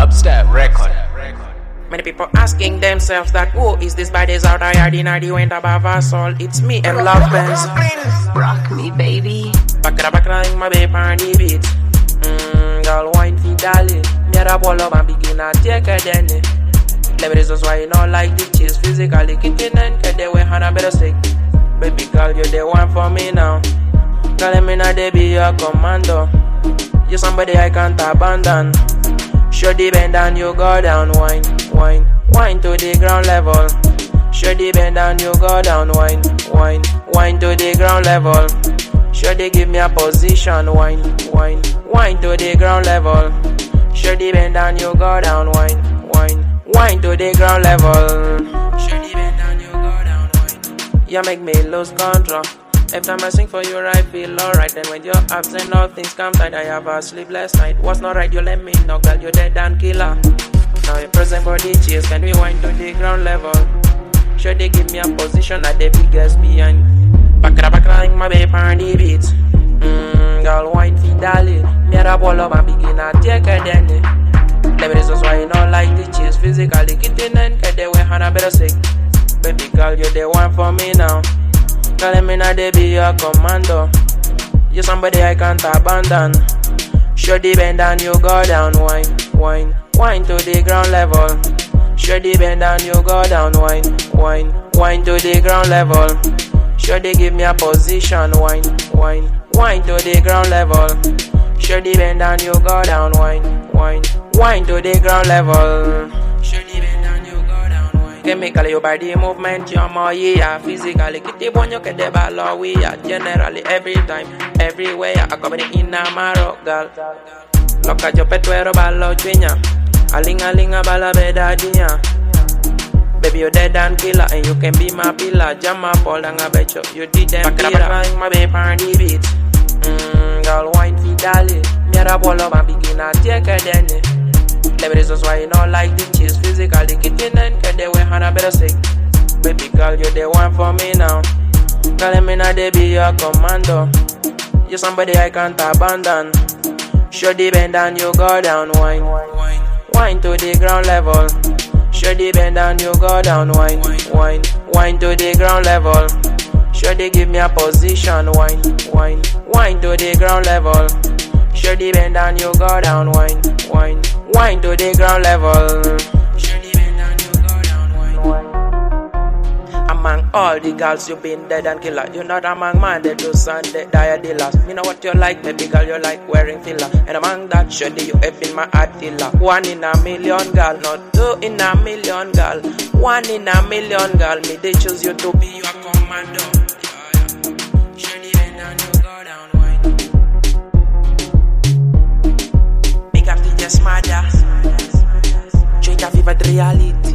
Dubstep record. Many people asking themselves that who is this baddest out there in the wind above us all? It's me, M Love Benz. Rock me, baby. Back in my babe on the beat. Girl, wine for dolly. Me a pull up and begin to take a denny. Leverage is why you don't like the cheese. Physically kicking and get the way hand a better stick. Baby girl, you're the one for me now. Tell me now they be your commando. You're somebody I can't abandon. Show the bend and you go down, wine to the ground level. Show the bend and you go down, wine to the ground level. Show they give me a position, wine to the ground level. Show the bend and you go down, wine to the ground level. Show the bend and you go down, wine. You make me lose control. Every time I sing for you, I feel alright. And when you're absent, all things come tight. I have a sleepless night. What's not right, you let me know, girl, you're dead and killer. Now you're present for the cheers, can we wind to the ground level? Sure they give me a position at the biggest behind. Back like my babe on the beats. Girl, wine for dolly. Me a pull up and begin to take a denny. Leverage is why you don't like the cheers. Physically getting and get the way hand a better sick. Baby girl, you're the one for me now. Tell me now they be your commando. You're somebody I can't abandon. Show the bend and you go down, wine to the ground level. Show the bend and you go down, wine to the ground level. Show they give me a position, wine to the ground level. Show the bend and you go down, wine to the ground level. Show the bend and you go down, wine. Chemically your body movement, you're more yeah. Physically, get the one you get the ball we are. Generally every time, everywhere. I come in a marrow, girl. Look at your petuero ballo chinya. Alinga bala beda dinya. Baby, you're dead and killer, and you can be my pillar. Jam up all and I bet you did them killer. Back my babe on the beat. Girl, wine for dolly. Me a pull up and begin to take a denny. Leverage is why you don't like the cheese. Physically getting and get the way hand a better sick. Baby girl, you're the one for me now. Tell me now they be your commando. You're somebody I can't abandon. Show the bend and you go down, wine to the ground level. Show the bend and you go down, wine to the ground level. Show they give me a position, wine to the ground level. Show the bend and you go down, wine to the ground level. Show the bend and you go down, wine. Among all the girls you been dead and killer. You're not among man that do Sunday die the last. Me know what you like, baby girl, you like wearing filler. And among that shady you effing my heart killer. 1 in a million girl, not 2 in a million girl. 1 in a million girl, me they choose you to be your commando. Shady bend and you go down, wine. Big up DJ Smada. Straight up vivid reality.